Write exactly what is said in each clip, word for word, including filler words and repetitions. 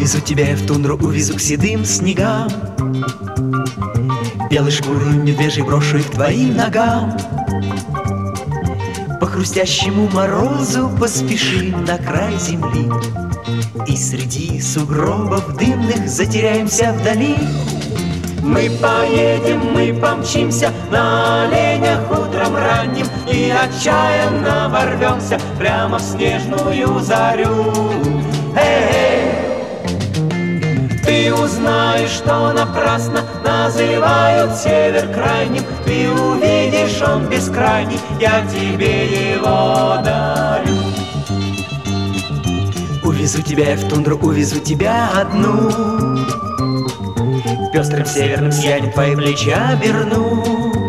Увезу тебя я в тундру, увезу к седым снегам, белой шкуры медвежьей брошу их к твоим ногам. По хрустящему морозу поспешим на край земли, и среди сугробов дымных затеряемся вдали. Мы поедем, мы помчимся на оленях утром ранним, и отчаянно ворвемся прямо в снежную зарю. Эй! Ты узнаешь, что напрасно называют север крайним, ты увидишь, он бескрайний, я тебе его дарю. Увезу тебя я в тундру, увезу тебя одну, пестрым северным сиянием твои плечи оберну.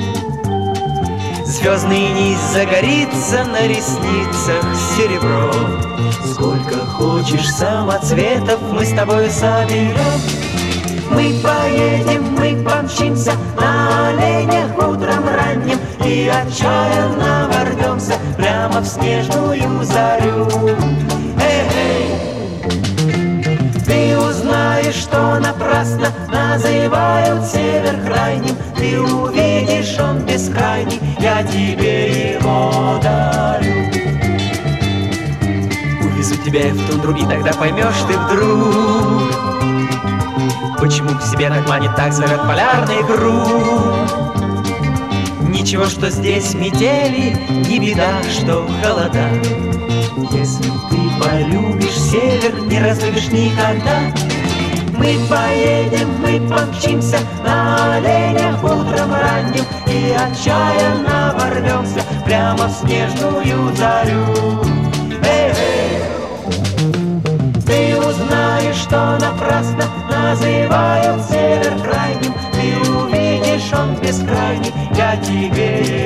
Звездный низ загорится на ресницах серебро. Сколько хочешь самоцветов мы с тобой соберем. Мы поедем, мы помчимся на оленях утром ранним, и отчаянно ворвемся прямо в снежную зарю. Эй-эй! Ты узнаешь, что напрасно называют север крайним, ты увидишь, он бескрайний, я тебе его дарю. Увезу тебя я в тундру, и тогда поймешь ты вдруг, почему к себе так манит, так зовет полярный круг. Ничего, что здесь метели, не беда, что холода. Если ты полюбишь север, не разлюбишь никогда. Мы поедем, мы помчимся на оленях утром ранним, и отчаянно ворвемся прямо в снежную зарю. Эй-эй! Ты узнаешь, что напрасно называют север крайним, ты увидишь, он бескрайний, я тебе